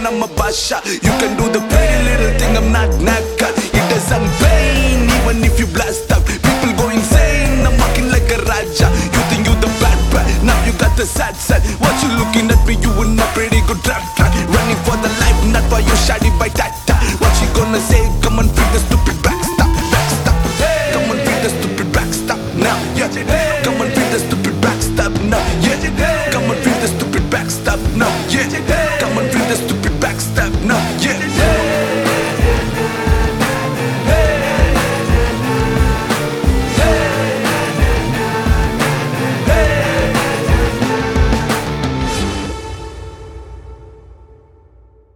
man, I'm a basha. You can do the pretty little thing, I'm not knackered. It doesn't pain, even if you blast